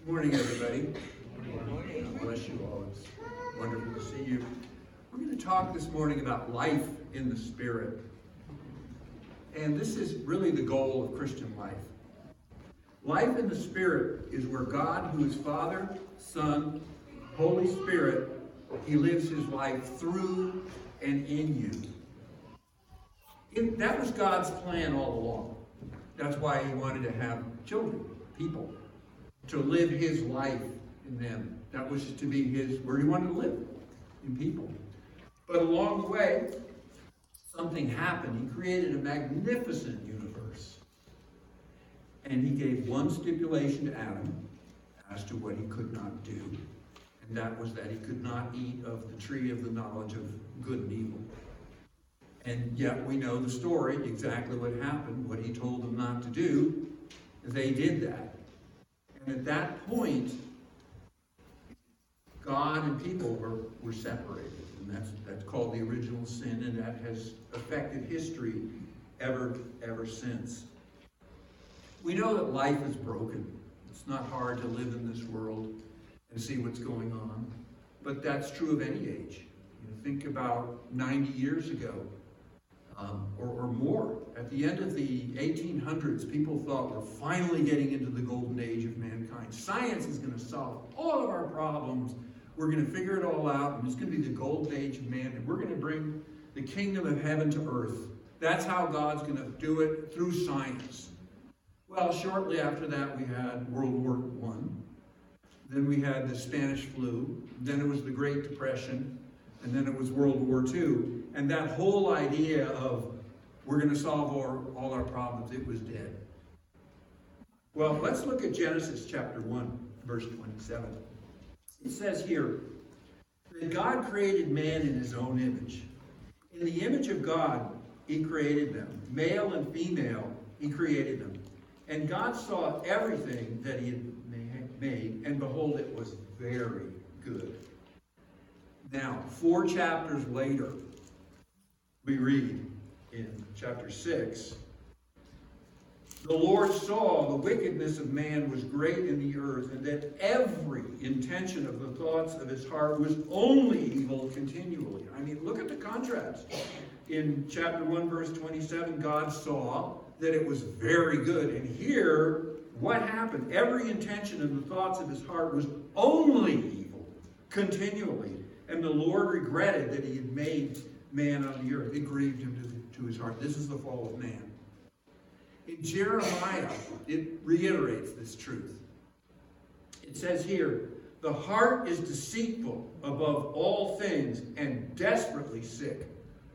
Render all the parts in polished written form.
Good morning, everybody. Good morning. God bless you all. It's wonderful to see you. We're going to talk this morning about life in the Spirit. And this is really the goal of Christian life. Life in the Spirit is where God, who is Father, Son, Holy Spirit, He lives His life through and in you. That was God's plan all along. That's why He wanted to have children, people, to live His life in them. That was to be where He wanted to live, in people. But along the way, something happened. He created a magnificent universe. And He gave one stipulation to Adam as to what he could not do. And that was that he could not eat of the tree of the knowledge of good and evil. And yet we know the story, exactly what happened, what He told them not to do. They did that. And at that point, God and people were separated. And that's called the original sin, and that has affected history ever since. We know that life is broken. It's not hard to live in this world and see what's going on. But that's true of any age. Think about 90 years ago, or more. At the end of the 1800s, people thought we're finally getting into the golden age of mankind. Science is going to solve all of our problems. We're going to figure it all out, and it's going to be the golden age of man, and we're going to bring the kingdom of heaven to earth. That's how God's going to do it, through science. Well, shortly after that, we had World War I. Then we had the Spanish flu. Then it was the Great Depression. And then it was World War II. And that whole idea of we're going to solve all our problems, it was dead. Well, let's look at Genesis chapter 1, verse 27. It says here that God created man in His own image. In the image of God, He created them. Male and female, He created them. And God saw everything that He had made, and behold, it was very good. Now, 4 chapters later, we read in chapter 6, the Lord saw the wickedness of man was great in the earth, and that every intention of the thoughts of his heart was only evil continually. I mean, look at the contrast. In chapter 1, verse 27, God saw that it was very good. And here, what happened? Every intention of the thoughts of his heart was only evil continually. And the Lord regretted that He had made man on the earth. It grieved Him to His heart. This is the fall of man. In Jeremiah, it reiterates this truth. It says here, the heart is deceitful above all things and desperately sick.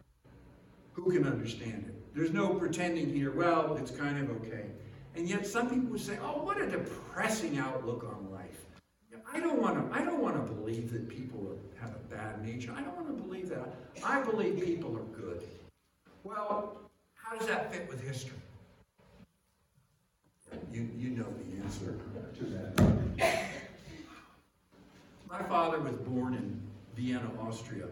Who can understand it? There's no pretending here, well, it's kind of okay. And yet some people would say, oh, what a depressing outlook on life. I don't want to believe that people have a bad nature. I don't want to believe that. I believe people are good. Well, how does that fit with history? You know the answer to that. My father was born in Vienna, Austria.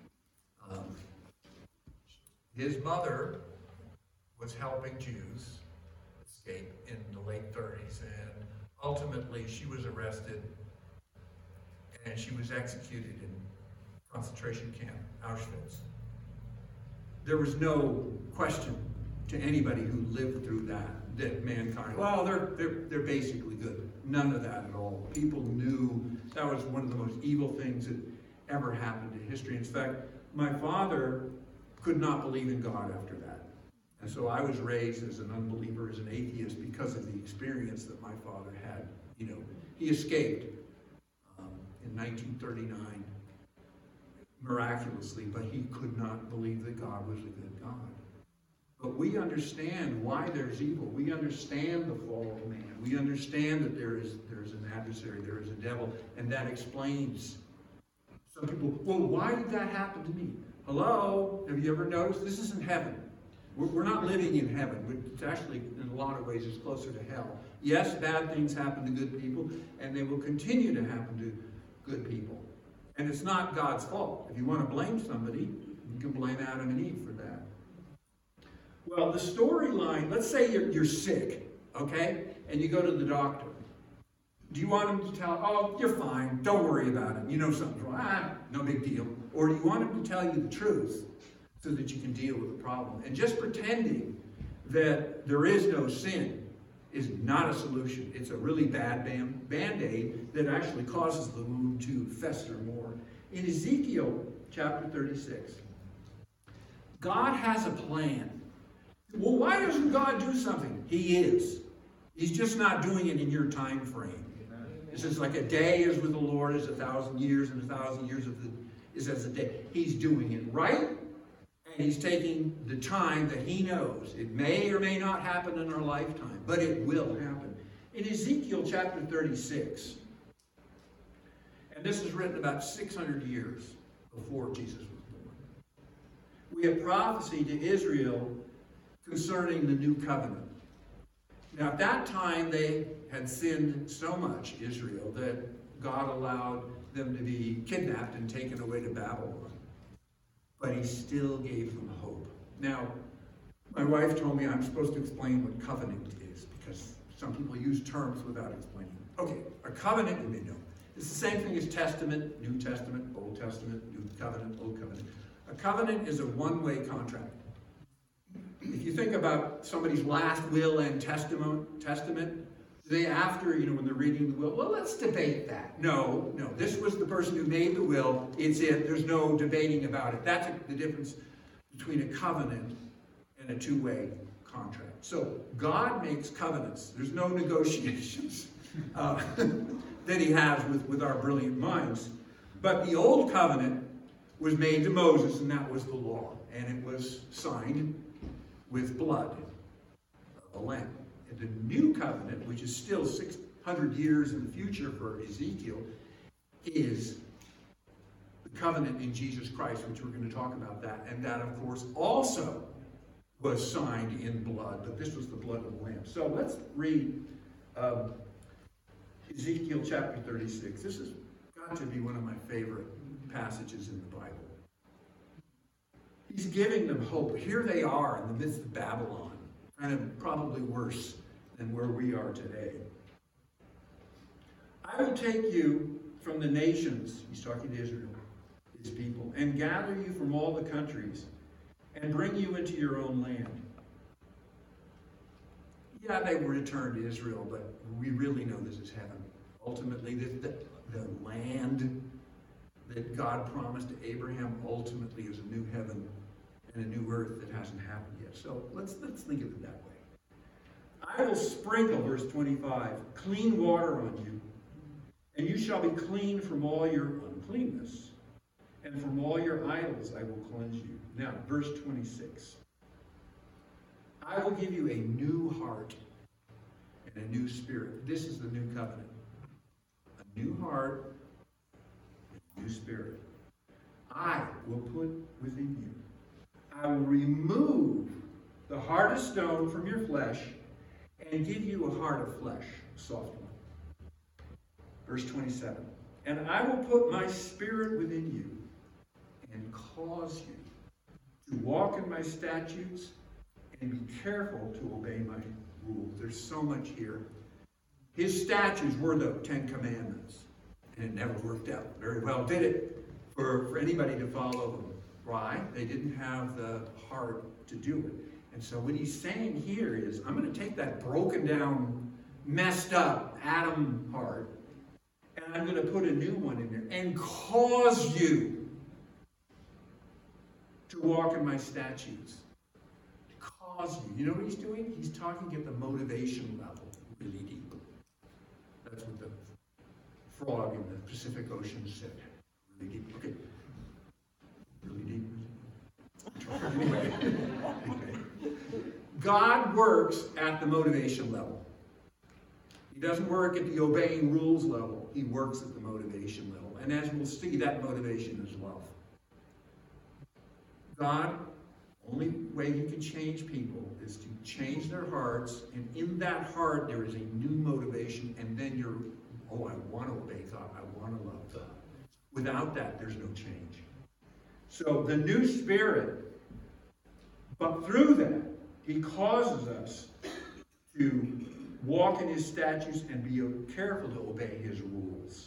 His mother was helping Jews escape in the late 30s, and ultimately she was arrested and she was executed in concentration camp, Auschwitz. There was no question to anybody who lived through that mankind, well, they're basically good. None of that at all. People knew that was one of the most evil things that ever happened in history. In fact, my father could not believe in God after that. And so I was raised as an unbeliever, as an atheist, because of the experience that my father had. He escaped in 1939, miraculously, but he could not believe that God was a good God. But we understand why there's evil. We understand the fall of man. We understand that there is an adversary, there is a devil, and that explains. Some people, well, why did that happen to me? Hello? Have you ever noticed? This isn't heaven. We're not living in heaven. It's actually, in a lot of ways, it's closer to hell. Yes, bad things happen to good people, and they will continue to happen to good people. And it's not God's fault. If you want to blame somebody, you can blame Adam and Eve for that. Well, the storyline, let's say you're sick, okay? And you go to the doctor. Do you want him to tell, oh, you're fine, don't worry about it, you know something's wrong, no big deal? Or do you want him to tell you the truth so that you can deal with the problem? And just pretending that there is no sin is not a solution. It's a really bad band-aid that actually causes the wound to fester more. In Ezekiel chapter 36, God has a plan. Well, why doesn't God do something? He is. He's just not doing it in your time frame. It's just like a day is with the Lord is 1,000 years, and 1,000 years is as a day. He's doing it right, and he's taking the time that he knows. It may or may not happen in our lifetime, but it will happen. In Ezekiel chapter 36, and this is written about 600 years before Jesus was born, we have prophecy to Israel concerning the new covenant. Now, at that time, they had sinned so much, Israel, that God allowed them to be kidnapped and taken away to Babylon. But he still gave them hope. Now, my wife told me I'm supposed to explain what covenant is, because some people use terms without explaining. Okay, a covenant, you may know. It's the same thing as Testament, New Testament, Old Testament, New Covenant, Old Covenant. A covenant is a one-way contract. If you think about somebody's last will and testament, they after, when they're reading the will, well, let's debate that. No, this was the person who made the will. It's it. There's no debating about it. That's the difference between a covenant and a two-way contract. So God makes covenants. There's no negotiations that he has with our brilliant minds. But the old covenant was made to Moses, and that was the law. And it was signed with blood of a lamb. And the new covenant, which is still 600 years in the future for Ezekiel, is the covenant in Jesus Christ, which we're going to talk about that. And that, of course, also was signed in blood, but this was the blood of the lamb. So let's read Ezekiel chapter 36. This has got to be one of my favorite passages in the Bible. He's giving them hope. Here they are in the midst of Babylon, kind of probably worse than where we are today. I will take you from the nations, he's talking to Israel, his people, and gather you from all the countries and bring you into your own land. Yeah, they were returned to Israel, but we really know this is heaven. Ultimately, the land that God promised to Abraham ultimately is a new heaven and a new earth that hasn't happened yet. So let's think of it that way. I will sprinkle, verse 25, clean water on you, and you shall be clean from all your uncleanness, and from all your idols I will cleanse you. Now, verse 26. I will give you a new heart and a new spirit. This is the new covenant. A new heart and a new spirit. I will put within you. I will remove the heart of stone from your flesh and give you a heart of flesh, a soft one. Verse 27. And I will put my spirit within you and cause you to walk in my statutes and be careful to obey my rules. There's so much here. His statutes were the 10 Commandments, and it never worked out very well, did it, for anybody to follow them. Why? They didn't have the heart to do it. And so what he's saying here is, I'm going to take that broken down, messed up Adam heart, and I'm going to put a new one in there and cause you to walk in my statutes. Cause you. You know what he's doing? He's talking at the motivation level, really deep. That's what the frog in the Pacific Ocean said. Really deep. Okay. Really deep. Anyway. God works at the motivation level. He doesn't work at the obeying rules level. He works at the motivation level. And as we'll see, that motivation is love. God, only way he can change people is to change their hearts, and in that heart there is a new motivation, and then you're, I want to obey God, I want to love God. Without that, there's no change. So the new spirit, but through that, he causes us to walk in his statutes, and be careful to obey his rules.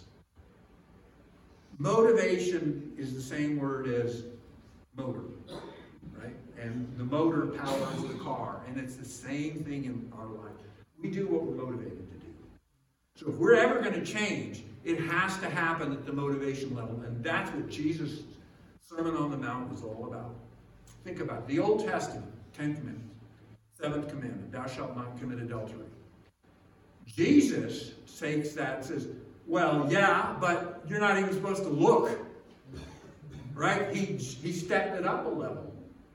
Motivation is the same word as motor, right? And the motor powers the car, and it's the same thing in our life. We do what we're motivated to do. So if we're ever going to change, it has to happen at the motivation level, and that's what Jesus' Sermon on the Mount was all about. Think about it. The Old Testament, 10 Commandments, 7th Commandment, thou shalt not commit adultery. Jesus takes that and says, well, yeah, but you're not even supposed to look. Right? He stepped it up a level.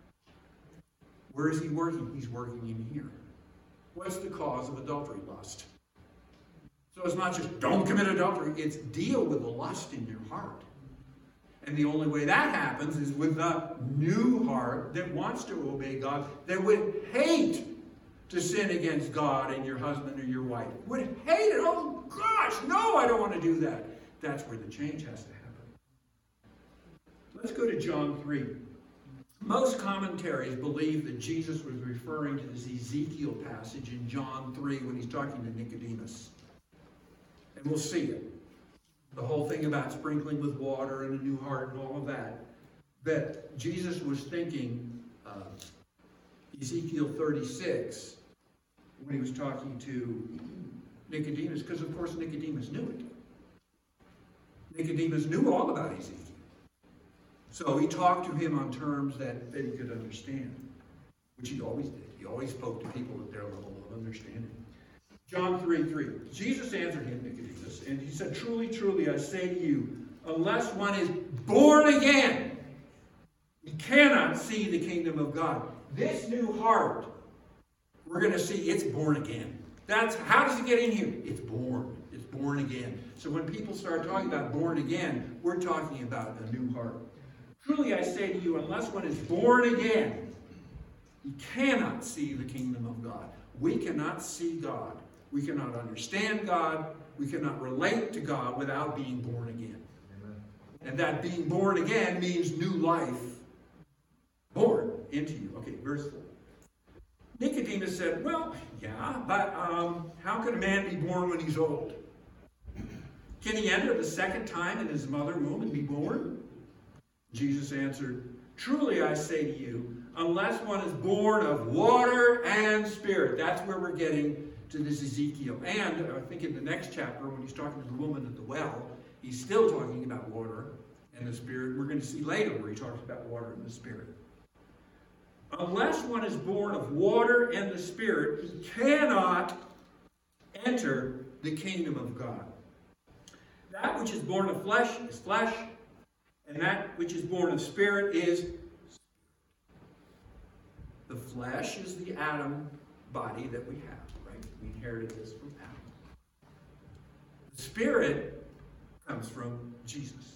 Where is he working? He's working in here. What's the cause of adultery? Lust. So it's not just don't commit adultery, it's deal with the lust in your heart. And the only way that happens is with a new heart that wants to obey God, that would hate to sin against God and your husband or your wife. Would hate it. Oh gosh, no, I don't want to do that. That's where the change has to happen. Let's go to John 3. Most commentaries believe that Jesus was referring to this Ezekiel passage in John 3 when he's talking to Nicodemus. And we'll see it. The whole thing about sprinkling with water and a new heart and all of that. But Jesus was thinking Ezekiel 36 when he was talking to Nicodemus, because of course Nicodemus knew it. Nicodemus knew all about Ezekiel. So he talked to him on terms that he could understand, which he always did. He always spoke to people at their level of understanding. John 3:3. Jesus answered him, Nicodemus, and he said, truly, truly, I say to you, unless one is born again, he cannot see the kingdom of God. This new heart, we're going to see it's born again. That's how does it get in here? It's born. It's born again. So when people start talking about born again, we're talking about a new heart. Truly I say to you, unless one is born again, he cannot see the kingdom of God. We cannot see God. We cannot understand God. We cannot relate to God without being born again. Amen. And that being born again means new life born into you. Okay, verse 4. Nicodemus said, well, yeah, but how can a man be born when he's old? Can he enter the second time in his mother's womb and be born? Jesus answered, truly I say to you, unless one is born of water and spirit. That's where we're getting to this Ezekiel. And I think in the next chapter, when he's talking to the woman at the well, he's still talking about water and the spirit. We're going to see later where he talks about water and the spirit. Unless one is born of water and the spirit, he cannot enter the kingdom of God. That which is born of flesh is flesh, and that which is born of spirit is spirit. The flesh is the Adam body that we have, right? We inherited this from Adam. The spirit comes from Jesus.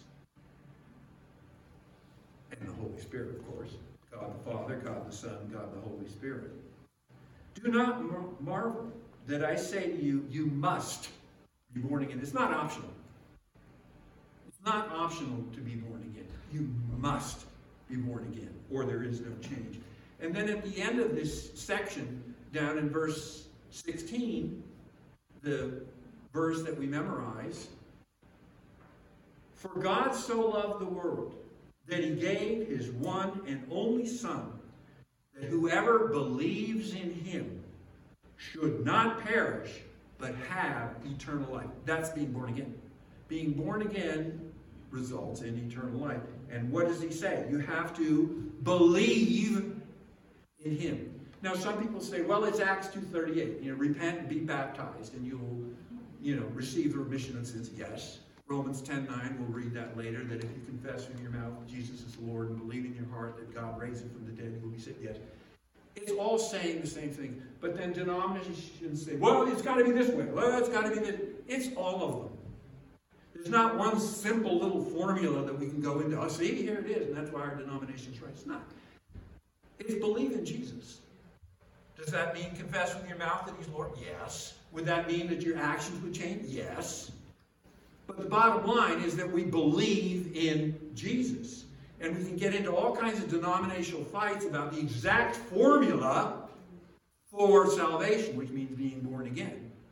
And the Holy Spirit, of course. God the Father, God the Son, God the Holy Spirit. Do not marvel that I say to you, you must be born again. It's not optional. It's not optional to be born again. You must be born again, or there is no change. And then at the end of this section, down in verse 16, the verse that we memorize, for God so loved the world that he gave his one and only Son, that whoever believes in him should not perish, but have eternal life. That's being born again. Being born again results in eternal life. And what does he say? You have to believe in him. Now, some people say, well, it's Acts 2:38. Repent and be baptized, and you'll receive the remission of sins. Yes. Romans 10:9, we'll read that later, that if you confess with your mouth Jesus is Lord and believe in your heart that God raised him from the dead, you will be saved. Yes. It's all saying the same thing. But then denominations say, well, it's got to be this way. Well, it's got to be this. It's all of them. There's not one simple little formula that we can go into. Oh, see, here it is, and that's why our denomination's right. It's not. It's believe in Jesus. Does that mean confess with your mouth that he's Lord? Yes. Would that mean that your actions would change? Yes. But the bottom line is that we believe in Jesus. And we can get into all kinds of denominational fights about the exact formula for salvation, which means being born again.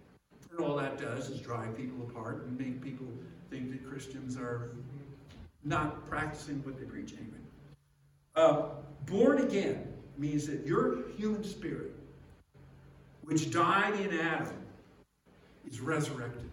And all that does is drive people apart and make people think that Christians are not practicing what they preach anyway. Born again means that your human spirit, which died in Adam, is resurrected.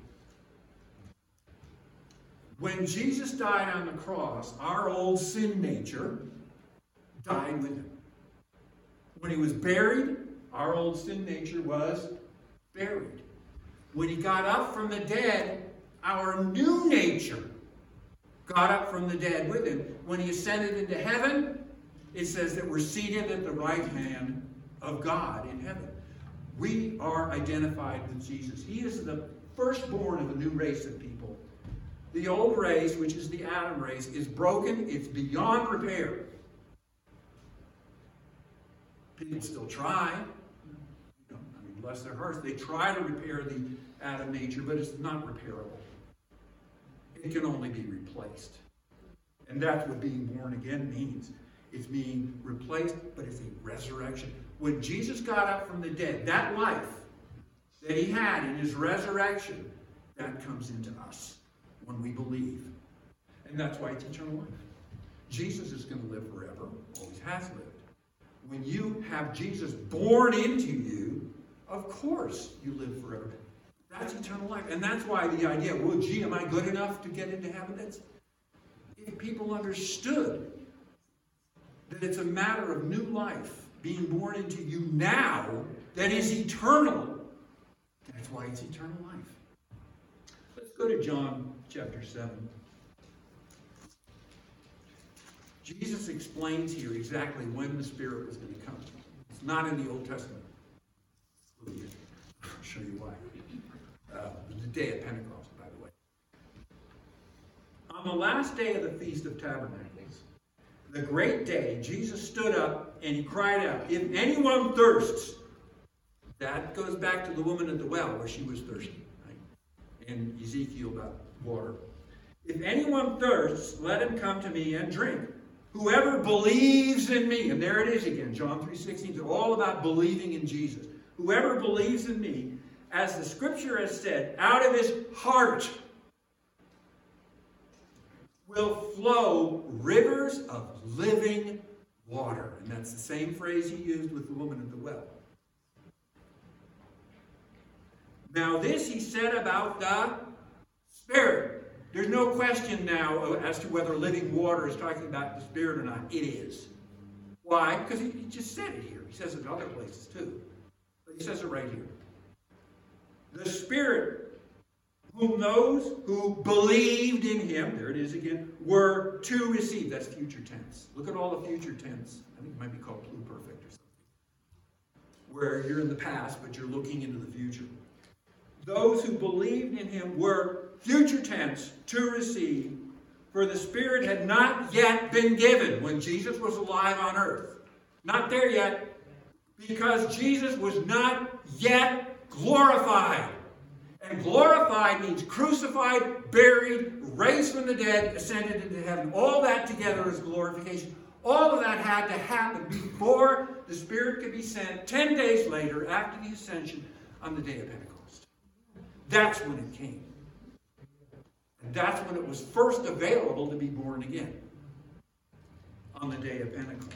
When Jesus died on the cross, our old sin nature died with him. When he was buried, our old sin nature was buried. When he got up from the dead, our new nature got up from the dead with him. When he ascended into heaven, it says that we're seated at the right hand of God in heaven. We are identified with Jesus. He is the firstborn of a new race of people. The old race, which is the Adam race, is broken. It's beyond repair. People still try. Bless their hearts. They try to repair the Adam nature, but it's not repairable. It can only be replaced. And that's what being born again means. It's being replaced, but it's a resurrection. When Jesus got up from the dead, that life that he had in his resurrection, that comes into us when we believe. And that's why it's eternal life. Jesus is going to live forever, always has lived. When you have Jesus born into you, of course you live forever. That's eternal life. And that's why the idea, well, gee, am I good enough to get into heaven? If people understood that it's a matter of new life being born into you now that is eternal, that's why it's eternal life. Let's go to John chapter 7. Jesus explains here exactly when the Spirit was going to come. It's not in the Old Testament. I'll show you why. The day of Pentecost, by the way. On the last day of the Feast of Tabernacles, the great day, Jesus stood up and he cried out, "If anyone thirsts," that goes back to the woman at the well where she was thirsty, right? In Ezekiel about water. "If anyone thirsts, let him come to me and drink. Whoever believes in me," and there it is again, John 3:16, it's all about believing in Jesus. "Whoever believes in me, as the scripture has said, out of his heart will flow rivers of living water." And that's the same phrase he used with the woman at the well. Now this he said about the Spirit. There's no question now as to whether living water is talking about the Spirit or not. It is. Why? Because he just said it here. He says it in other places too. But he says it right here. The Spirit, whom those who believed in him, there it is again, were to receive. That's future tense. Look at all the future tense. I think it might be called pluperfect or something. Where you're in the past, but you're looking into the future. Those who believed in him were, future tense, to receive, for the Spirit had not yet been given when Jesus was alive on earth. Not there yet, because Jesus was not yet glorified. And glorified means crucified, buried, raised from the dead, ascended into heaven. All that together is glorification. All of that had to happen before the Spirit could be sent 10 days later after the ascension on the day of Pentecost. That's when it came. And that's when it was first available to be born again. On the day of Pentecost.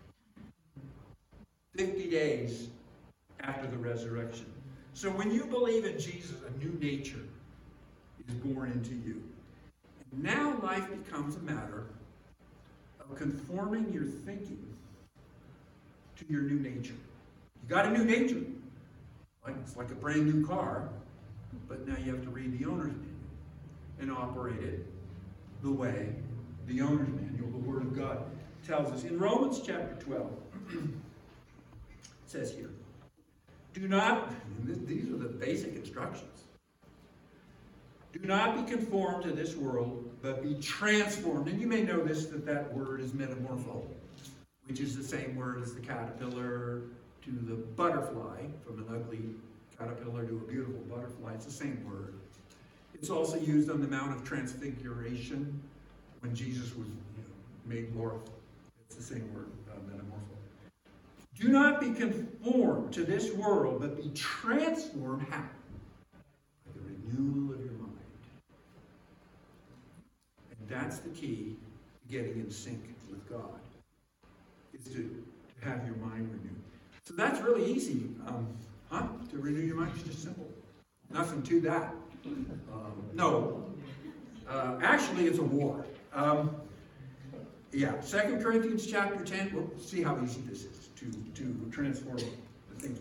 50 days after the resurrection. So when you believe in Jesus, a new nature is born into you. And now life becomes a matter of conforming your thinking to your new nature. You got a new nature. It's like a brand new car, but now you have to read the owner's manual and operate it the way the owner's manual, the Word of God, tells us. In Romans chapter 12, it says here, do not, these are the basic instructions. Do not be conformed to this world, but be transformed. And you may know this, that word is metamorpho, which is the same word as the caterpillar to the butterfly, from an ugly caterpillar to a beautiful butterfly. It's the same word. It's also used on the Mount of Transfiguration when Jesus was made glorified. It's the same word, metamorpho. Do not be conformed to this world, but be transformed. How? renewal of your mind. And that's the key to getting in sync with God, is to have your mind renewed. So that's really easy, to renew your mind. It's just simple. Nothing to that. Actually, it's a war. 2 Corinthians chapter 10, we'll see how easy this is to transform the thing.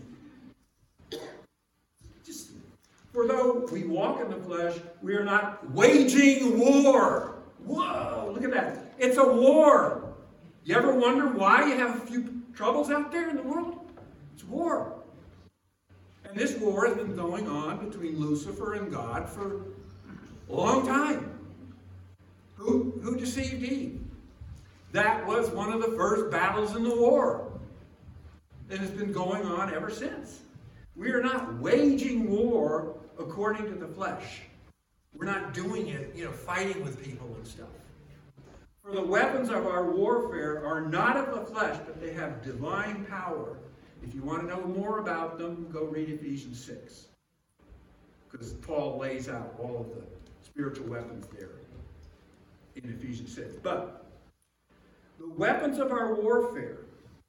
For though we walk in the flesh, we are not waging war. Whoa, look at that. It's a war. You ever wonder why you have a few troubles out there in the world? It's war. And this war has been going on between Lucifer and God for a long time. Who deceived Eve? That was one of the first battles in the war. And it's been going on ever since. We are not waging war according to the flesh. We're not doing it, fighting with people and stuff. For the weapons of our warfare are not of the flesh, but they have divine power. If you want to know more about them, go read Ephesians 6. Because Paul lays out all of the spiritual weapons there in Ephesians 6. But the weapons of our warfare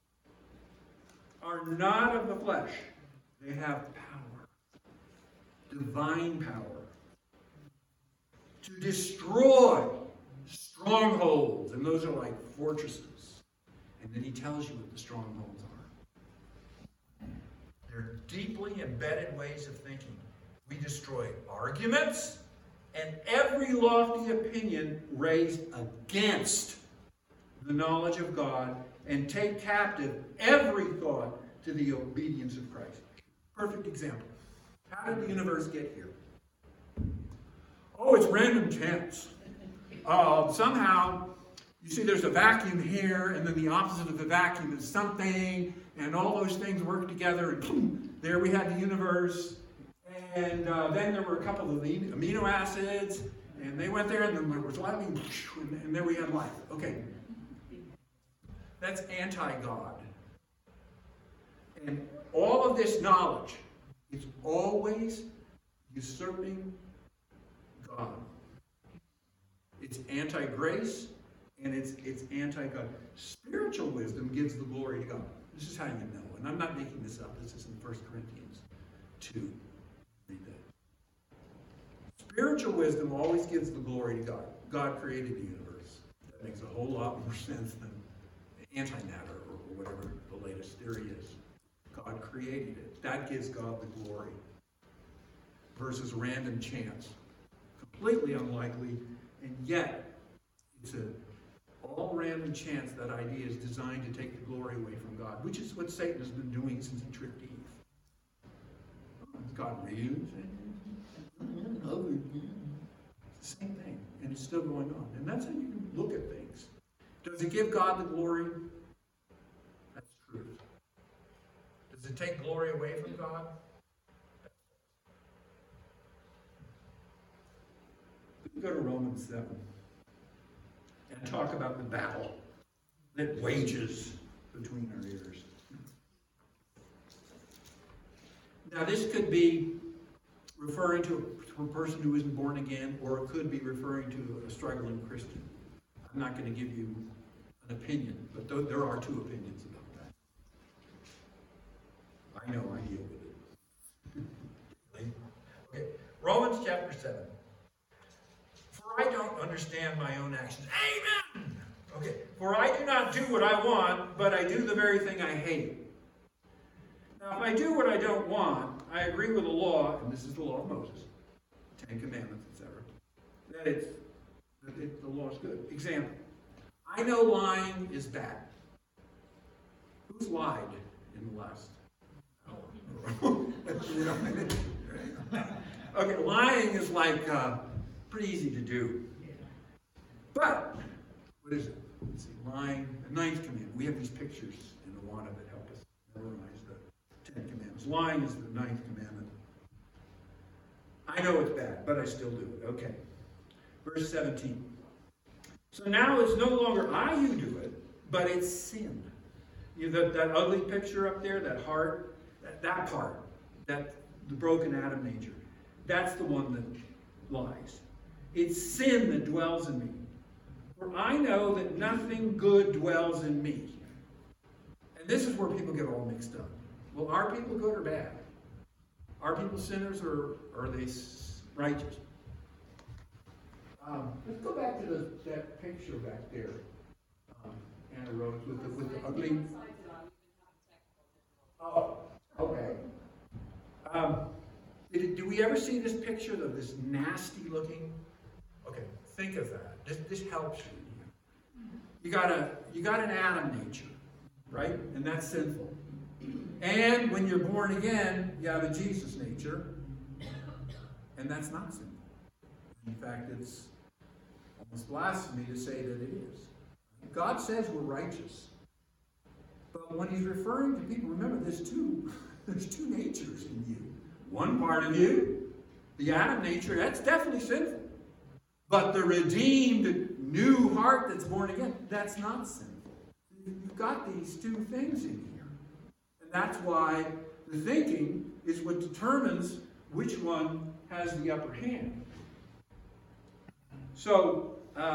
are not of the flesh. They have power. Divine power. To destroy strongholds. And those are like fortresses. And then he tells you what the strongholds are. They're deeply embedded ways of thinking. We destroy arguments and every lofty opinion raised against the knowledge of God, and take captive every thought to the obedience of Christ. Perfect example. How did the universe get here? Oh, it's random chance. Somehow, you see there's a vacuum here, and then the opposite of the vacuum is something, and all those things work together, and boom, there we had the universe. And then there were a couple of amino acids, and they went there, and then there was life, and there we had life. Okay. That's anti-God. And all of this knowledge is always usurping God. It's anti-grace, and it's anti-God. Spiritual wisdom gives the glory to God. This is how you know. And I'm not making this up. This is in 1 Corinthians 2. Read that. Spiritual wisdom always gives the glory to God. God created the universe. That makes a whole lot more sense than antimatter or whatever the latest theory is. God created it. That gives God the glory. Versus random chance. Completely unlikely, and yet it's all random chance. That idea is designed to take the glory away from God, which is what Satan has been doing since he tricked Eve. Is God real? It's the same thing, and it's still going on. And that's how you can look at things. Does it give God the glory? That's truth. Does it take glory away from God? We go to Romans 7 and talk about the battle that wages between our ears. Now, this could be referring to a person who isn't born again, or it could be referring to a struggling Christian. I'm not going to give you an opinion, but there are two opinions about that. I know, I deal with it. Okay, Romans chapter 7. For I don't understand my own actions. Amen! Okay, for I do not do what I want, but I do the very thing I hate. Now, if I do what I don't want, I agree with the law, and this is the law of Moses, 10 Commandments, etc., that the law is good. Example, I know lying is bad. Who's lied in the last hour? Okay, lying is like pretty easy to do. But, what is it? Let's see, lying, the 9th commandment. We have these pictures in Awana that help us memorize the 10 commandments. Lying is the 9th commandment. I know it's bad, but I still do it. Okay. Verse 17. So now it's no longer I who do it, but it's sin. That ugly picture up there, that heart, that part, that the broken Adam nature. That's the one that lies. It's sin that dwells in me. For I know that nothing good dwells in me. And this is where people get all mixed up. Well, are people good or bad? Are people sinners or are they righteous? Let's go back to that picture back there. Anna wrote with the ugly. Oh, okay. Do we ever see this picture of this nasty looking? Okay, think of that. This helps you. You got an Adam nature, right? And that's sinful. And when you're born again, you have a Jesus nature, and that's not sinful. In fact, it's almost blasphemy to say that it is. God says we're righteous. But when he's referring to people, remember there's two natures in you. One part of you, the Adam nature, that's definitely sinful. But the redeemed new heart that's born again, that's not sinful. You've got these two things in here. And that's why the thinking is what determines which one has the upper hand. So,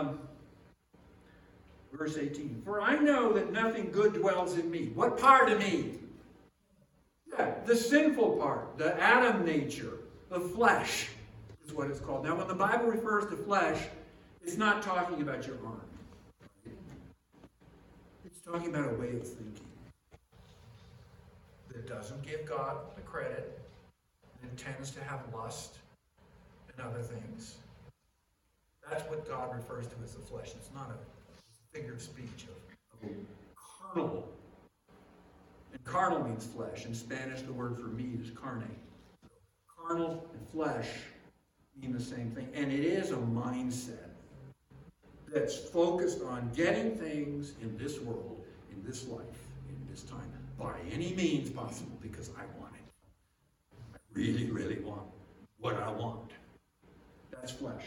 verse 18. For I know that nothing good dwells in me. What part of me? Yeah, the sinful part, the Adam nature, the flesh is what it's called. Now, when the Bible refers to flesh, it's not talking about your arm. It's talking about a way of thinking that doesn't give God the credit, that tends to have lust and other things. That's what God refers to as the flesh. It's not a figure of speech of carnal. And carnal means flesh. In Spanish, the word for meat is carne. Carnal and flesh mean the same thing. And it is a mindset that's focused on getting things in this world, in this life, in this time, by any means possible, because I want it. I really, really want what I want. That's flesh.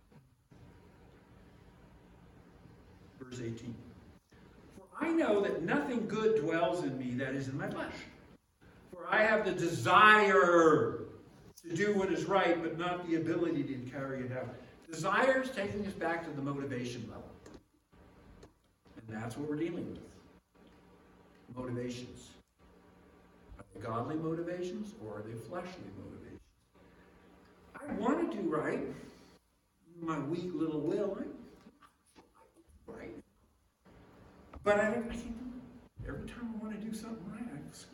Verse 18. For I know that nothing good dwells in me, that is in my flesh. For I have the desire to do what is right, but not the ability to carry it out. Desire is taking us back to the motivation level. And that's what we're dealing with. Motivations. Are they godly motivations or are they fleshly motivations? I want to do right. My weak little will, right? But I can't do it. Every time I want to do something right, I just...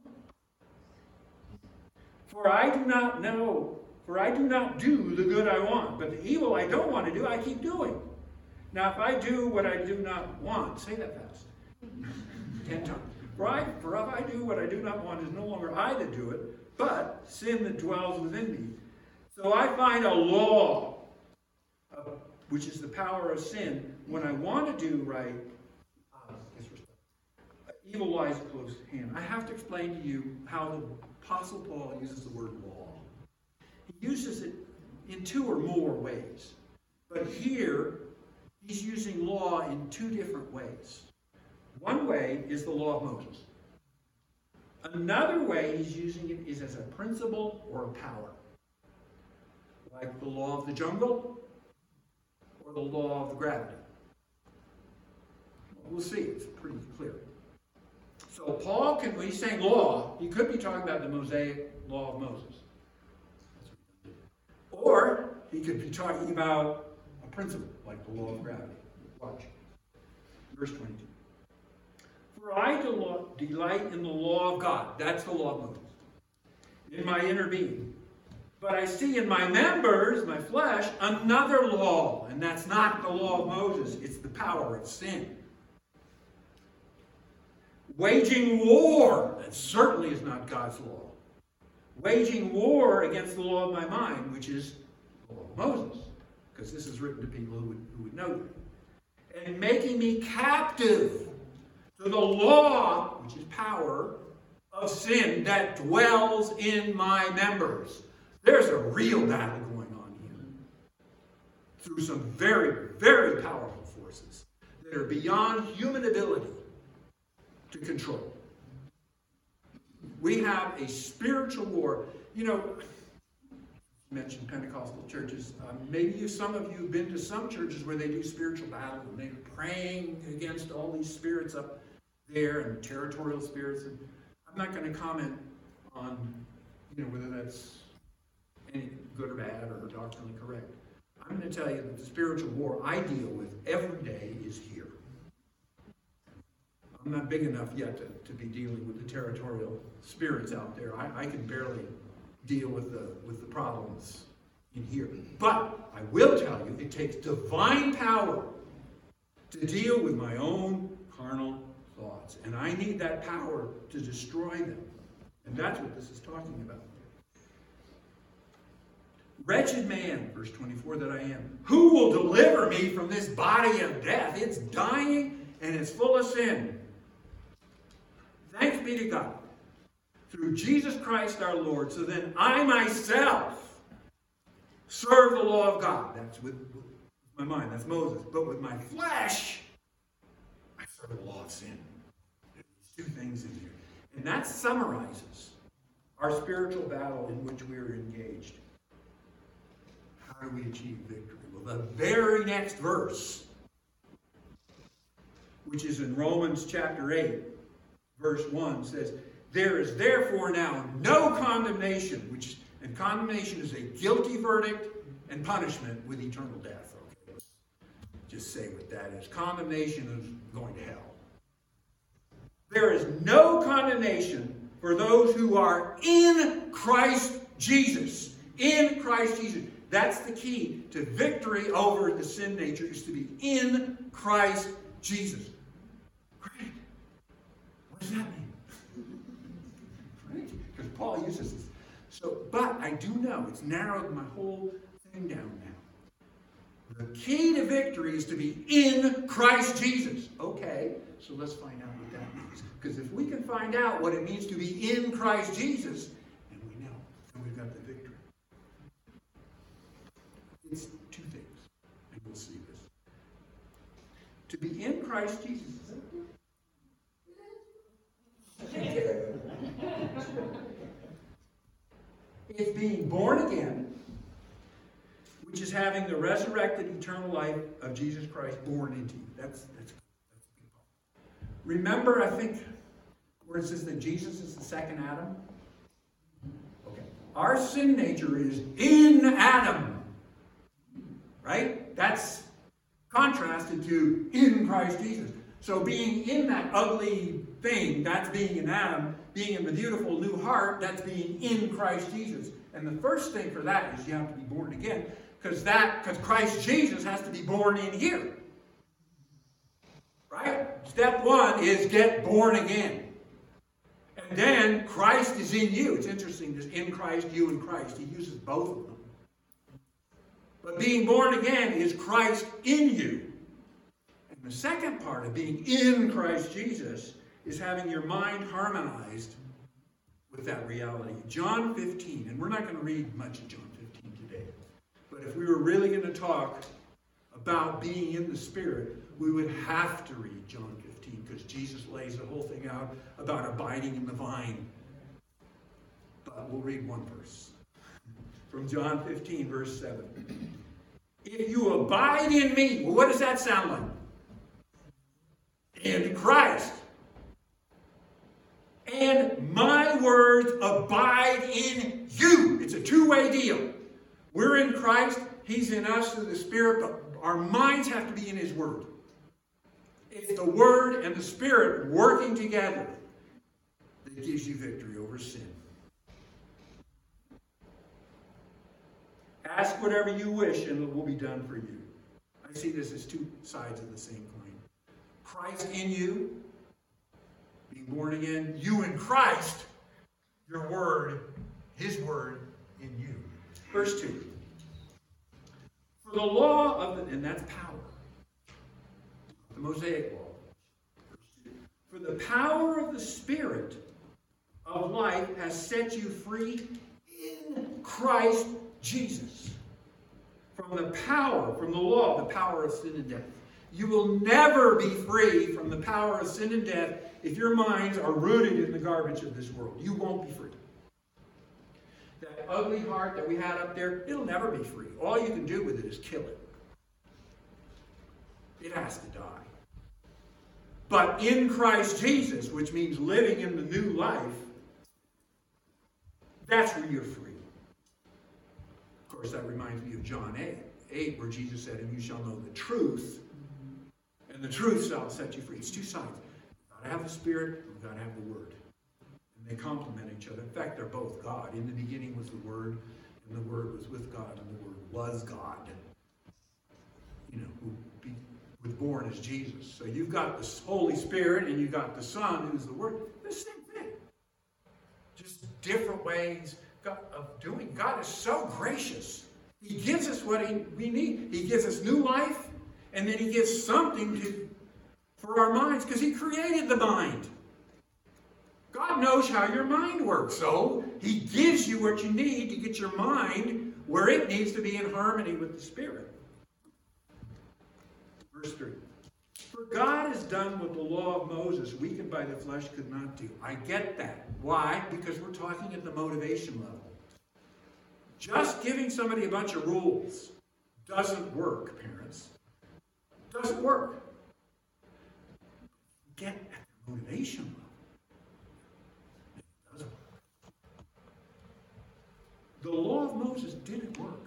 For I do not do the good I want, but the evil I don't want to do, I keep doing. Now, if I do what I do not want, say that fast. 10 times. For if I do what I do not want, is no longer I that do it, but sin that dwells within me. So I find a law, which is the power of sin. When I want to do right, evil lies close at hand. I have to explain to you how the Apostle Paul uses the word law. He uses it in two or more ways. But here, he's using law in two different ways. One way is the law of Moses. Another way he's using it is as a principle or a power. Like the law of the jungle or the law of the gravity. We'll see, it's pretty clear. So Paul, when he's saying law, he could be talking about the Mosaic law of Moses. Or he could be talking about a principle, like the law of gravity. Watch. Verse 22. For I delight in the law of God. That's the law of Moses. In my inner being. But I see in my members, my flesh, another law. And that's not the law of Moses. It's the power of sin. Waging war. That certainly is not God's law. Waging war against the law of my mind, which is the law of Moses. Because this is written to people who would know that. And making me captive to the law, which is power, of sin that dwells in my members. There's a real battle going on here. Through some very, very powerful forces that are beyond human ability to control. We have a spiritual war. You know, mentioned Pentecostal churches. Maybe some of you have been to some churches where they do spiritual battle and they're praying against all these spirits up there and territorial spirits. And I'm not going to comment on whether that's any good or bad or doctrinally correct. I'm going to tell you that the spiritual war I deal with every day is here. I'm not big enough yet to be dealing with the territorial spirits out there. I can barely deal with the problems in here. But I will tell you, it takes divine power to deal with my own carnal thoughts. And I need that power to destroy them. And that's what this is talking about. Wretched man, verse 24, that I am. Who will deliver me from this body of death? It's dying and it's full of sin. Thanks be to God, through Jesus Christ our Lord. So then I myself serve the law of God. That's with my mind, that's Moses. But with my flesh, I serve the law of sin. There's two things in here. And that summarizes our spiritual battle in which we are engaged. How do we achieve victory? Well, the very next verse, which is in Romans chapter 8, verse 1, says, there is therefore now no condemnation, and condemnation is a guilty verdict and punishment with eternal death. Okay, let's just say what that is. Condemnation is going to hell. There is no condemnation for those who are in Christ Jesus. In Christ Jesus. That's the key to victory over the sin nature, is to be in Christ Jesus. Great. What does that mean? Right? Because Paul uses this. But I do know it's narrowed my whole thing down now. The key to victory is to be in Christ Jesus. Okay, so let's find out what that means. Because if we can find out what it means to be in Christ Jesus, then we know, then we've got the victory. It's two things, and we'll see this. To be in Christ Jesus. It's being born again, which is having the resurrected eternal life of Jesus Christ born into you. That's a big part. Remember, I think, where it says that Jesus is the second Adam? Okay. Our sin nature is in Adam. Right? That's contrasted to in Christ Jesus. So being in that ugly thing, that's being in Adam. Being in the beautiful new heart, that's being in Christ Jesus. And the first thing for that is you have to be born again. Because Christ Jesus has to be born in here. Right? Step one is get born again. And then Christ is in you. It's interesting, this in Christ, you in Christ. He uses both of them. But being born again is Christ in you. And the second part of being in Christ Jesus is having your mind harmonized with that reality. John 15, and we're not going to read much of John 15 today, but if we were really going to talk about being in the Spirit, we would have to read John 15, because Jesus lays the whole thing out about abiding in the vine. But we'll read one verse. From John 15, verse 7. If you abide in me, well, what does that sound like? In Christ. And my words abide in you. It's a two-way deal. We're in Christ. He's in us through the Spirit, but our minds have to be in His Word. It's the Word and the Spirit working together that gives you victory over sin. Ask whatever you wish and it will be done for you. I see this as two sides of the same coin. Christ in you, being born again. You in Christ, your word, His word in you. Verse 2. For the law of and that's power. The Mosaic law. Verse 2. For the power of the Spirit of life has set you free in Christ Jesus. From the power, from the law, the power of sin and death. You will never be free from the power of sin and death if your minds are rooted in the garbage of this world. You won't be free. That ugly heart that we had up there, it'll never be free. All you can do with it is kill it. It has to die. But in Christ Jesus, which means living in the new life, that's where you're free. Of course, that reminds me of John 8, where Jesus said, and you shall know the truth, and the truth shall set you free. It's two sides. You've got to have the Spirit, and you've got to have the Word. And they complement each other. In fact, they're both God. In the beginning was the Word, and the Word was with God, and the Word was God. Who was born as Jesus. So you've got the Holy Spirit, and you've got the Son, who's the Word. The same thing. Just different ways of doing. God is so gracious. He gives us what we need. He gives us new life, and then He gives something for our minds, because He created the mind. God knows how your mind works, so He gives you what you need to get your mind where it needs to be in harmony with the Spirit. Verse 3. For God has done what the law of Moses, weakened by the flesh, could not do. I get that. Why? Because we're talking at the motivation level. Just giving somebody a bunch of rules doesn't work, parents. Doesn't work. Get at the motivation level. It doesn't work. The law of Moses didn't work.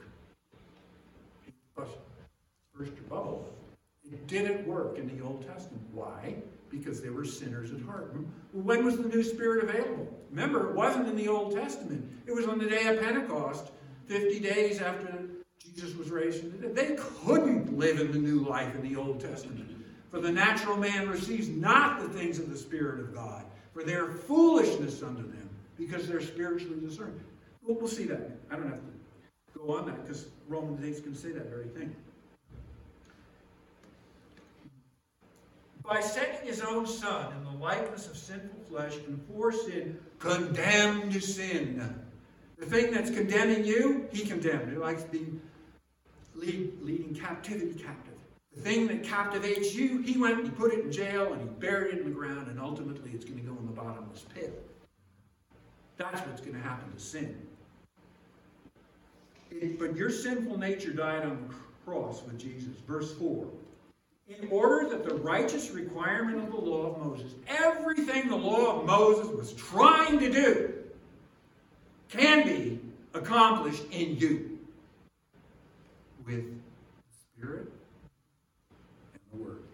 Burst your bubble. It didn't work in the Old Testament. Why? Because they were sinners at heart. When was the new Spirit available? Remember, it wasn't in the Old Testament. It was on the day of Pentecost, 50 days after Jesus was raised from the dead. They couldn't live in the new life in the Old Testament. For the natural man receives not the things of the Spirit of God, for they are foolishness unto them, because they're spiritually discerned. We'll see that. I don't have to go on that, because Romans 8 is going to say that very thing. By sending His own Son in the likeness of sinful flesh, and for sin, condemned sin. The thing that's condemning you, He condemned. It likes being leading captivity captive. The thing that captivates you, He went and He put it in jail, and He buried it in the ground, and ultimately it's going to go in the bottomless pit. That's what's going to happen to sin. But your sinful nature died on the cross with Jesus. Verse 4. In order that the righteous requirement of the law of Moses, everything the law of Moses was trying to do, can be accomplished in you with the Spirit and the Word.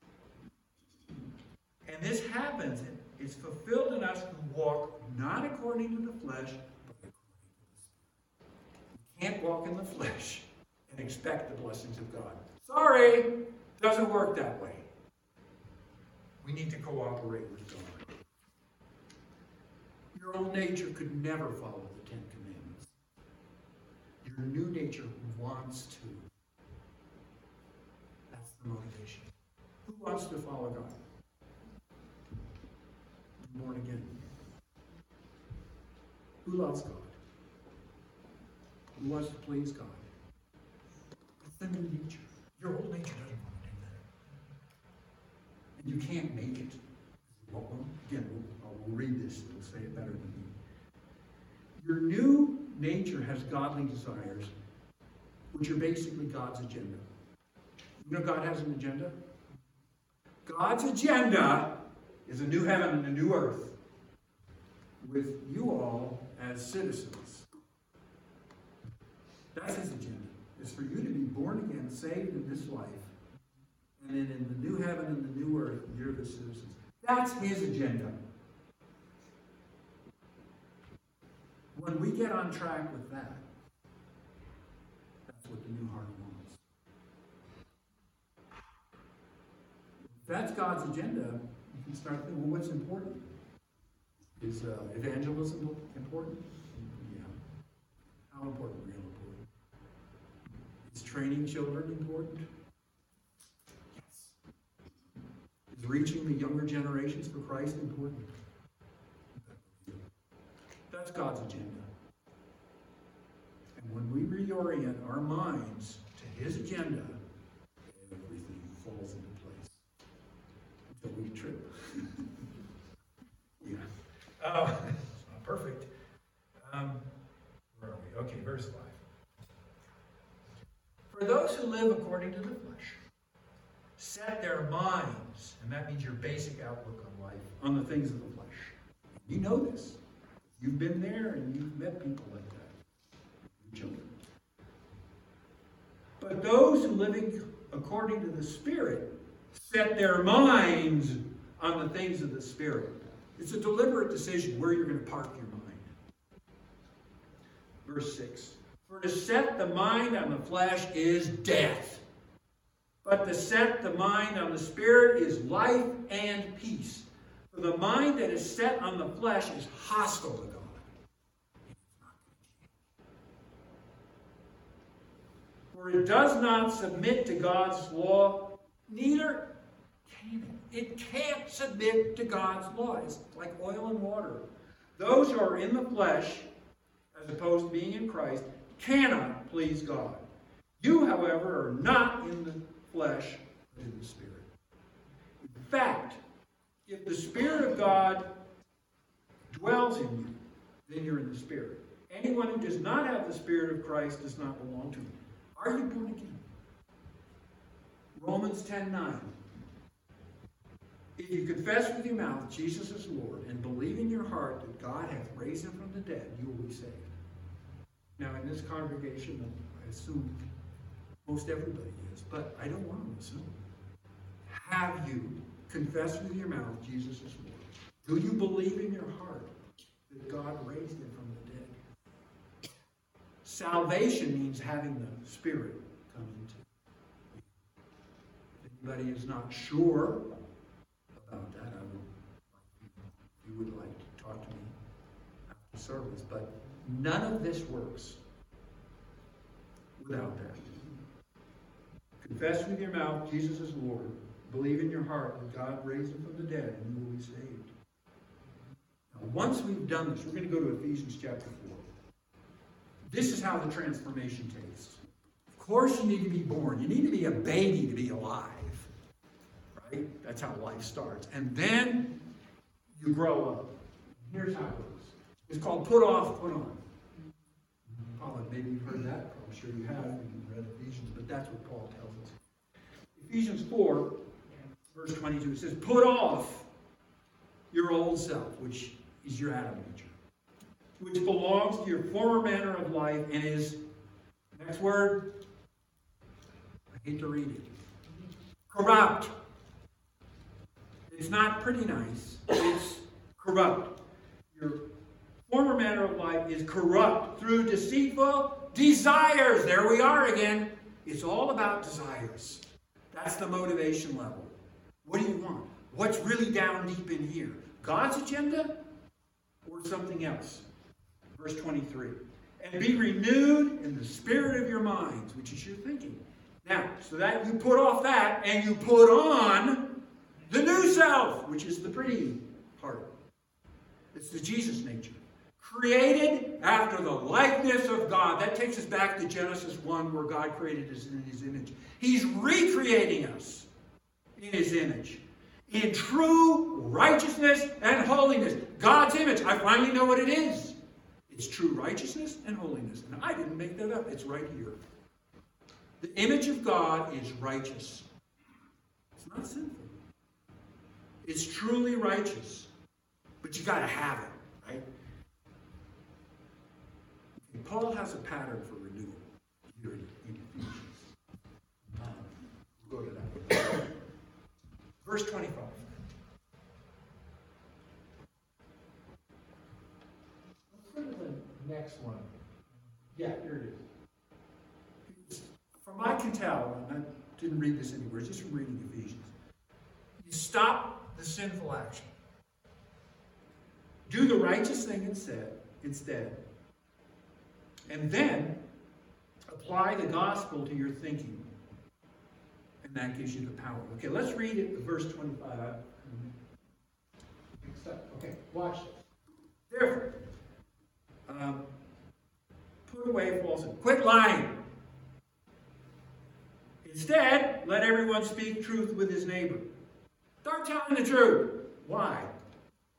And this happens, it's fulfilled in us who walk not according to the flesh, but according to the Spirit. You can't walk in the flesh and expect the blessings of God. Sorry! Doesn't work that way. We need to cooperate with God. Your own nature could never follow the Ten Commandments. Your new nature wants to. That's the motivation. Who wants to follow God? Born again. Who loves God? Who wants to please God? That's the new nature. Your old nature doesn't. You can't make it. Well, again, we'll read this and we'll say it better than me. Your new nature has godly desires, which are basically God's agenda. You know God has an agenda? God's agenda is a new heaven and a new earth with you all as citizens. That's His agenda. It's for you to be born again, saved in this life. And then in the new heaven and the new earth, you're the citizens. That's His agenda. When we get on track with that, that's what the new heart wants. If that's God's agenda, you can start thinking, well, what's important? Is evangelism important? Yeah. How important? Real important. Is training children important? Is reaching the younger generations for Christ important? That's God's agenda. And when we reorient our minds to His agenda, everything falls into place. Until we trip. Yeah. It's not perfect. Where are we? those who live according to the flesh set their minds, and that means your basic outlook on life, on the things of the flesh. You know this. You've been there and you've met people like that. Your children. But those who living according to the Spirit set their minds on the things of the Spirit. It's a deliberate decision where you're going to park your mind. Verse 6. For to set the mind on the flesh is death, but to set the mind on the Spirit is life and peace. For the mind that is set on the flesh is hostile to God. For it does not submit to God's law, neither can it. It can't submit to God's law. It's like oil and water. Those who are in the flesh, as opposed to being in Christ, cannot please God. You, however, are not in the flesh, but in the Spirit. In fact, if the Spirit of God dwells in you, then you're in the Spirit. Anyone who does not have the Spirit of Christ does not belong to him. Are you born again? Romans 10:9. If you confess with your mouth Jesus is Lord and believe in your heart that God hath raised him from the dead, you will be saved. Now, in this congregation, I assume most everybody is, but I don't want to assume. Have you confessed with your mouth Jesus is Lord? Do you believe in your heart that God raised him from the dead? Salvation means having the Spirit come into you. If anybody is not sure about that, if you would like to talk to me after service, but none of this works without that. Confess with your mouth Jesus is Lord. Believe in your heart that God raised him from the dead, and you will be saved. Now, once we've done this, we're going to go to Ephesians chapter 4. This is how the transformation takes. Of course, you need to be born. You need to be a baby to be alive. Right? That's how life starts. And then you grow up. Here's how it works. It's called put off, put on. Paul, maybe you've heard that. I'm sure you have. You've read Ephesians, but that's what Paul tells us. Ephesians 4, verse 22, it says, put off your old self, which is your Adam nature, which belongs to your former manner of life and is, next word, I hate to read it, corrupt. It's not pretty nice. It's corrupt. Your former manner of life is corrupt through deceitful desires. There we are again. It's all about desires. That's the motivation level. What do you want? What's really down deep in here? God's agenda or something else? Verse 23. And be renewed in the spirit of your minds, which is your thinking. Now, so that you put off that and you put on the new self, which is the pretty part. It's the Jesus nature. Created after the likeness of God. That takes us back to Genesis 1, where God created us in his image. He's recreating us in his image. In true righteousness and holiness. God's image. I finally know what it is. It's true righteousness and holiness. And I didn't make that up. It's right here. The image of God is righteous. It's not sinful. It's truly righteous. But you got to have it, right? And Paul has a pattern for renewal here in Ephesians. We'll go to that. Verse 25. Let's go to the next one. Yeah, here it is. From I can tell, and I didn't read this anywhere, just from reading Ephesians. You stop the sinful action. Do the righteous thing instead. And then apply the gospel to your thinking. And that gives you the power. Okay, let's read it, verse 25. Okay, watch this. Therefore, put away falsehood. Quit lying. Instead, let everyone speak truth with his neighbor. Start telling the truth. Why?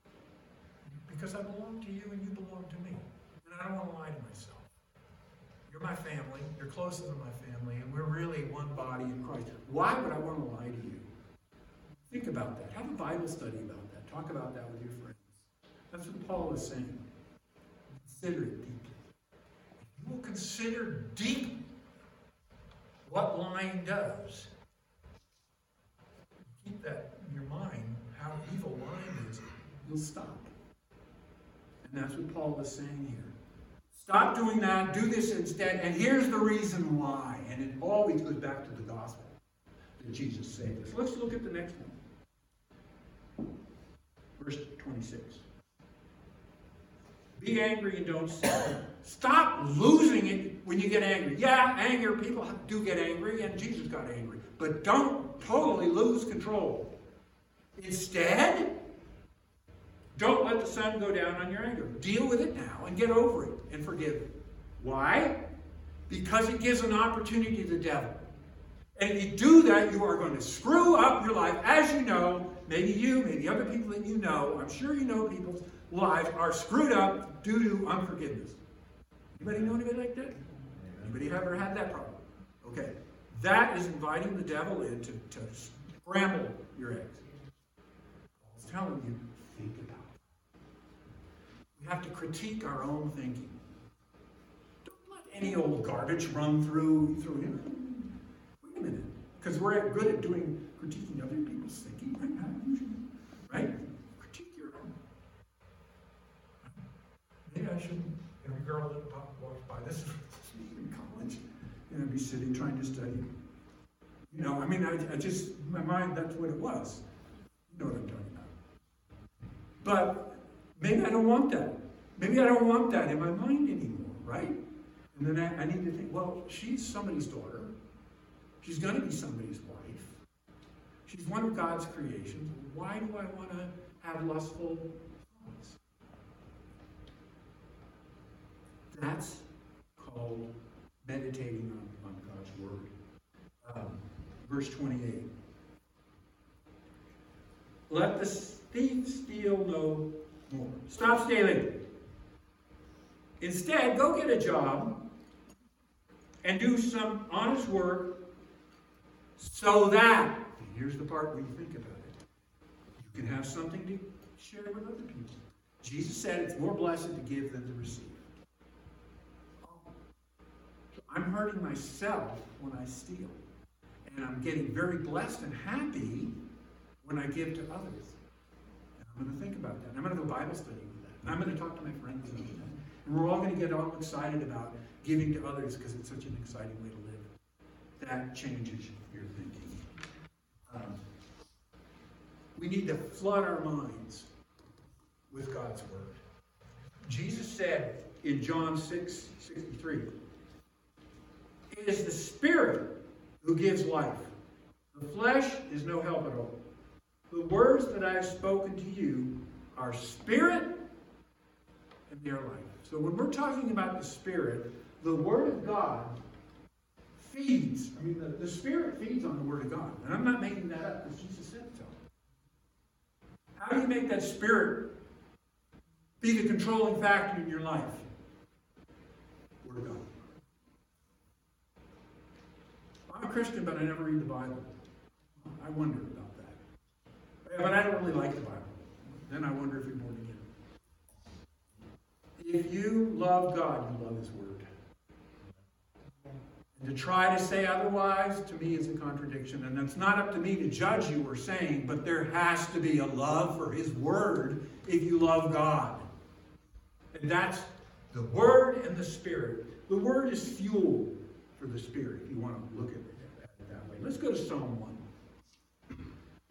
Because I belong to you and you belong to me. And I don't want to lie to myself. You're my family. You're closer than my family, and we're really one body in Christ. Why would I want to lie to you? Think about that. Have a Bible study about that. Talk about that with your friends. That's what Paul is saying. Consider it deeply. You will consider deeply what lying does. Keep that in your mind, how evil lying is. You'll stop. And that's what Paul is saying here. Stop doing that. Do this instead. And here's the reason why. And it always goes back to the gospel that Jesus saved us. Let's look at the next one. Verse 26. Be angry and don't sin. Stop losing it when you get angry. Yeah, anger, people do get angry, and Jesus got angry. But don't totally lose control. Instead, don't let the sun go down on your anger. Deal with it now and get over it and forgive it. Why? Because it gives an opportunity to the devil. And if you do that, you are going to screw up your life. As you know, maybe other people that you know, I'm sure you know people's lives are screwed up due to unforgiveness. Anybody know anybody like that? Anybody ever had that problem? Okay. That is inviting the devil in to scramble your eggs. Paul's telling you, think about it. We have to critique our own thinking. Don't let any old garbage run through you. Wait a minute. Because we're good at critiquing other people's thinking right now. Right? Critique your own. Maybe I shouldn't. Every girl that walks by this in college, be sitting trying to study. I just, my mind, that's what it was. You know what I'm talking about. But maybe I don't want that. Maybe I don't want that in my mind anymore, right? And then I need to think, well, she's somebody's daughter. She's going to be somebody's wife. She's one of God's creations. Why do I want to have lustful thoughts? That's called meditating on God's Word. Verse 28. Let the thief steal no more. Stop stealing. Instead, go get a job and do some honest work so that, and here's the part where you think about it, you can have something to share with other people. Jesus said it's more blessed to give than to receive. I'm hurting myself when I steal. And I'm getting very blessed and happy when I give to others. And I'm going to think about that. I'm going to have a Bible study with that. And I'm going to talk to my friends about that. And we're all going to get all excited about giving to others because it's such an exciting way to live. That changes your thinking. We need to flood our minds with God's Word. Jesus said in John 6:63, it is the Spirit who gives life. The flesh is no help at all. The words that I have spoken to you are spirit and they are life. So when we're talking about the Spirit, the Word of God feeds. The Spirit feeds on the Word of God. And I'm not making that up because Jesus said so. How do you make that Spirit be the controlling factor in your life? Word of God. I'm a Christian, but I never read the Bible. I wonder about that. But I don't really like the Bible. Then I wonder if you're born again. If you love God, you love His Word. And to try to say otherwise, to me, is a contradiction. And it's not up to me to judge you or saying, but there has to be a love for His Word if you love God. And that's the Word and the Spirit. The Word is fuel for the Spirit, if you want to look at it that way. Let's go to Psalm 1.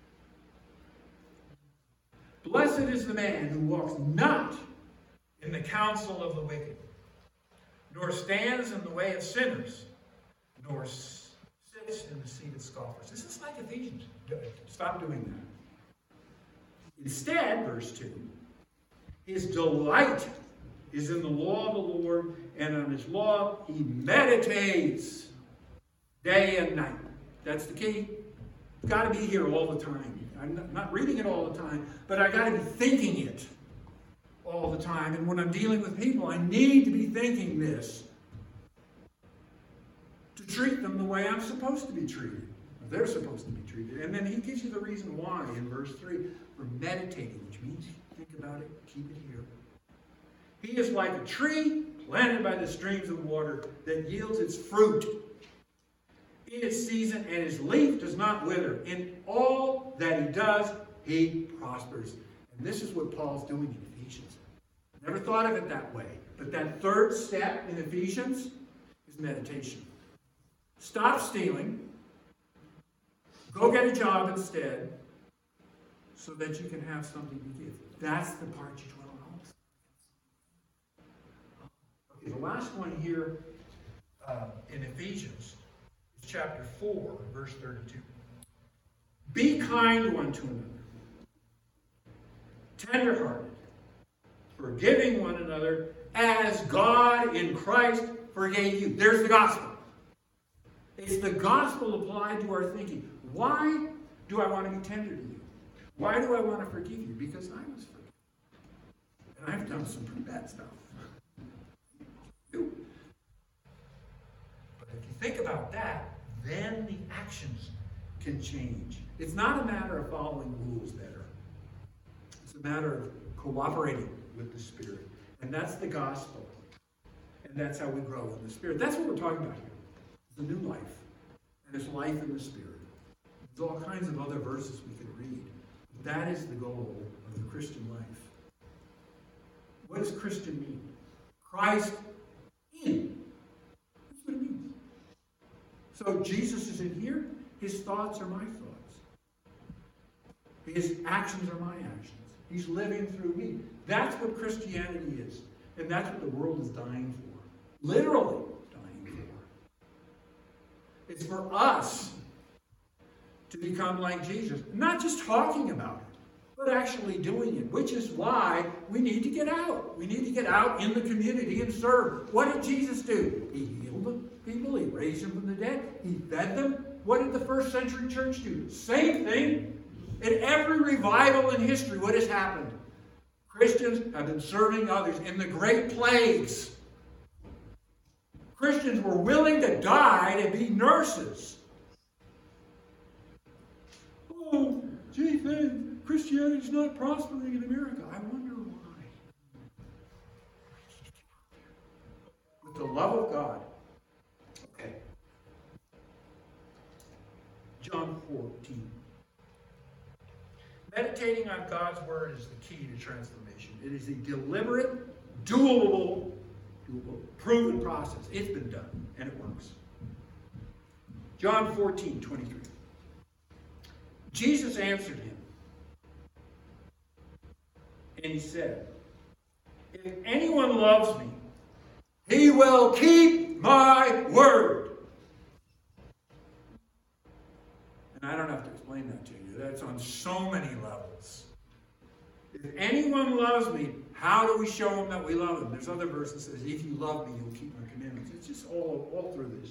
Blessed is the man who walks not in the counsel of the wicked, nor stands in the way of sinners, nor sits in the seat of scoffers. This is like Ephesians. Stop doing that. Instead, verse 2, his delight is in the law of the Lord, and on His law he meditates day and night. That's the key. It's got to be here all the time. I'm not reading it all the time, but I got to be thinking it all the time. And when I'm dealing with people, I need to be thinking this. treat them the way I'm supposed to be treated. Or they're supposed to be treated. And then he gives you the reason why in verse 3. For meditating, which means think about it, keep it here. He is like a tree planted by the streams of water that yields its fruit in its season, and his leaf does not wither. In all that he does, he prospers. And this is what Paul's doing in Ephesians. Never thought of it that way. But that third step in Ephesians is meditation. Stop stealing. Go get a job instead so that you can have something to give. That's the part you dwell on. Okay, the last one here in Ephesians is chapter 4, verse 32. Be kind one to another, tenderhearted, forgiving one another, as God in Christ forgave you. There's the gospel. It's the gospel applied to our thinking. Why do I want to be tender to you? Why do I want to forgive you? Because I was forgiven. And I've done some pretty bad stuff. But if you think about that, then the actions can change. It's not a matter of following rules better. It's a matter of cooperating with the Spirit. And that's the gospel. And that's how we grow in the Spirit. That's what we're talking about here. It's a new life. And it's life in the Spirit. There's all kinds of other verses we could read. That is the goal of the Christian life. What does Christian mean? Christ in. That's what it means. So Jesus is in here. His thoughts are my thoughts. His actions are my actions. He's living through me. That's what Christianity is. And that's what the world is dying for. Literally dying for. It's for us to become like Jesus. Not just talking about it, but actually doing it. Which is why we need to get out. We need to get out in the community and serve. What did Jesus do? He healed the people. He raised them from the dead. He fed them. What did the first century church do? Same thing. In every revival in history, what has happened? Christians have been serving others in the great plagues. Christians were willing to die to be nurses. Oh, gee, Christianity's not prospering in America. I wonder why. With the love of God. Okay. John 14. Meditating on God's Word is the key to transformation. It is a deliberate, doable, proven process. It's been done, and it works. John 14, 23. Jesus answered him, and he said, if anyone loves me, he will keep my word. And I don't have to explain that to you. That's on so many levels. If anyone loves me, how do we show him that we love him? There's other verses that says, if you love me, you'll keep my commandments. It's just all through this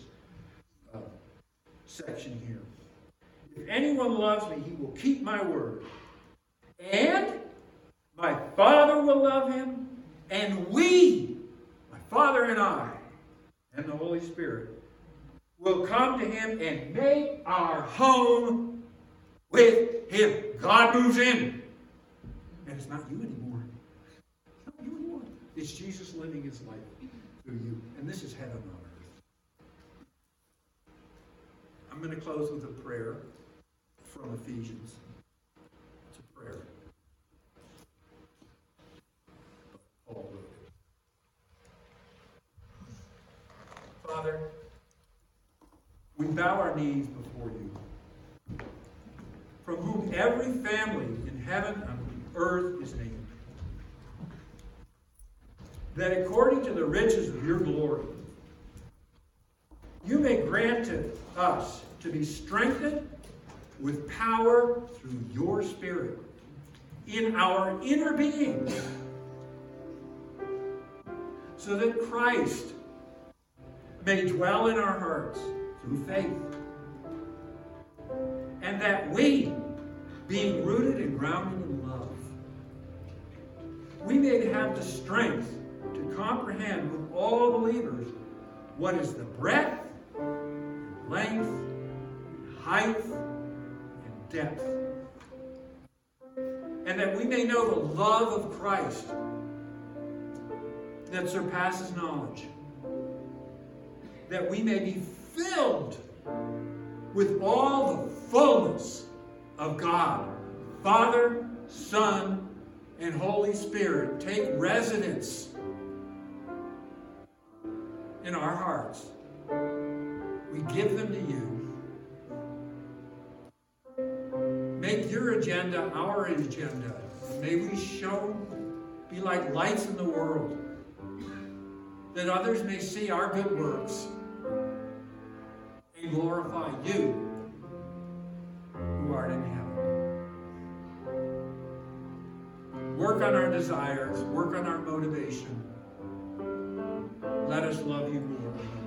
section here. If anyone loves me, he will keep my word. And my Father will love him. And we, my Father and I, and the Holy Spirit, will come to him and make our home with him. God moves in. And it's not you anymore. It's not you anymore. It's Jesus living his life through you. And this is heaven on earth. I'm going to close with a prayer from Ephesians. It's a prayer. Paul wrote it. Father, we bow our knees before you, from whom every family in heaven and earth is named, that according to the riches of your glory, you may grant to us to be strengthened with power through your Spirit in our inner being, so that Christ may dwell in our hearts through faith, and that we, being rooted and grounded in love, we may have the strength to comprehend with all believers what is the breadth height and depth. And that we may know the love of Christ that surpasses knowledge. That we may be filled with all the fullness of God, Father, Son, and Holy Spirit. Take residence in our hearts. We give them to you. Make your agenda our agenda. May we be like lights in the world, that others may see our good works and glorify you who art in heaven. Work on our desires, work on our motivation. Let us love you more.